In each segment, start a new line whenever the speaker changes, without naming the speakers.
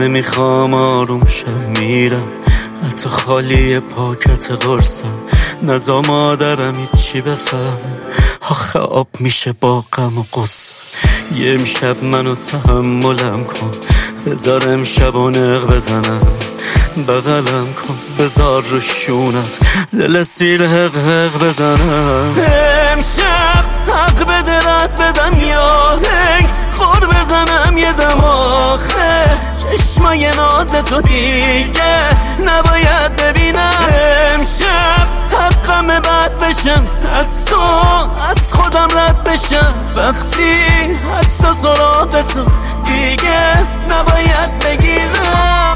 نمیخوام آروم شم میرم، حتی خالی پاکت قرصم. نزا مادرم هیچی بفهم، آخه آب میشه با غم و غصه. یه امشب منو تحملم کن، بذار امشب و نق بزنم. بغلم کن بذار رو شونت دل سیر حق حق بزنم. امشب حق بده رد بدم یا هنگ خور بزنم یه دم. آخه چشمای ناز تو دیگه نباید ببینم. امشب حقم بد بشم، از تو از خودم رد بشم. وقتی حدسا سراغ تو دیگه نباید بگیرم.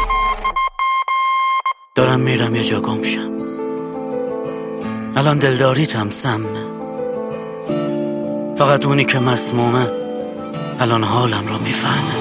دارم میرم یه جا گم شم، الان دلداریتم سمه. فقط اونی که مسمومه الان حالم رو میفهمه.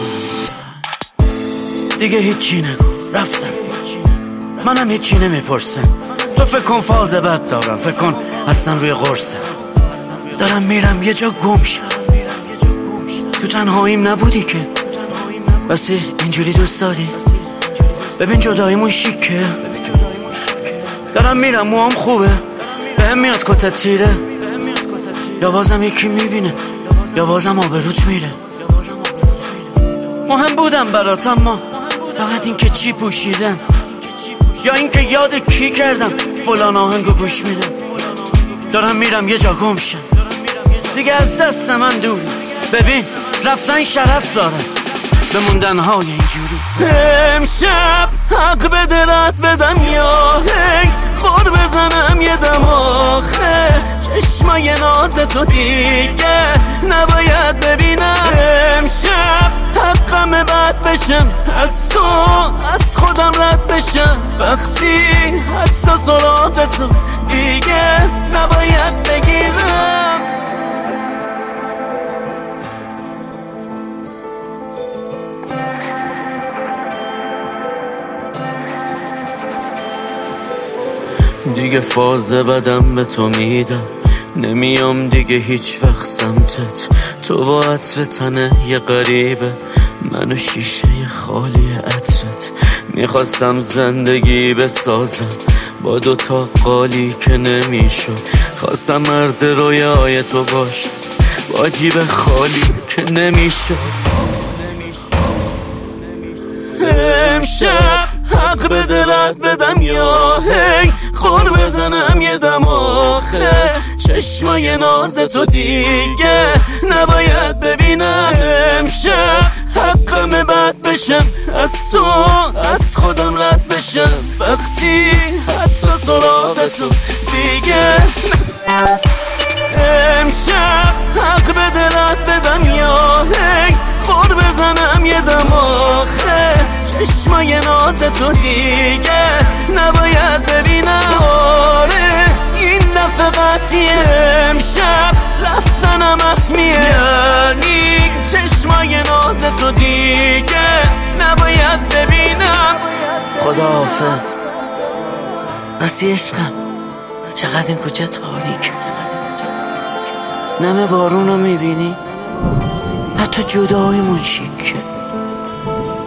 دیگه هیچی نگو، رفتم، منم هیچی نمیپرسم. تو فکر کن فاز بد دارم، فکر کن اصلا روی قرصم. دارم میرم یه جا گم شم، تو تنهاییم نبودی که بسی اینجوری دوست داری. ببین جداییمون شیکه. دارم میرم موام خوبه، بهم میاد کتت تیره. یا بازم یکی میبینه یا بازم آبروت میره. مهم بودم برات اما فقط این که چی پوشیدم، یا این که یاد کی کردم فلان آهنگو گوش میدم. دارم میرم یه جا گم شم، دیگه از دست من دوری. ببین رفتن شرف داره، بموندن های اینجوری. امشب حق بده رد بدم یا هنگ خور بزنم یه دم. آخه چشمای ناز تو دیگه نباید ببینم. امشب حقم بد بشم، از تو از خودم رد بشم. وقتی حدسا سراغ تو دیگه نباید بگیرم. دیگه فاز بدم به تو میدم، نمیام دیگه هیچ وقت سمتت. تو و عطر تنه یه غریبه، منو شیشه خالی عطرت. میخواستم زندگی بسازم با دوتا قالی که نمیشد. خواستم مرد رویای تو باشم با جیب خالی که نمیشد. امشب حق بده رد بدم یا هی خور بزنم یه دم. آخه چشمای ناز تو دیگه نباید ببینم. امشب حقم بد بشم، از تو از خودم رد بشم. وقتی حدسا سراغ تو دیگه. امشب حق بده رد بدم یا هی خور بزنم یه دم. آخه چشمای ناز تو دیگه نباید ببینم. آره این دفعه قطعیه، امشب رفتنم حتمیه. یعنی چشمای ناز تو دیگه نباید ببینم. خداحافظ راستی عشقم، چقدر این کوچه تاریکه. نم بارون رو میبینی، حتی جداییمون شیکه.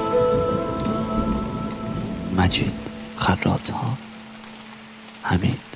مجید خراط ها، همین.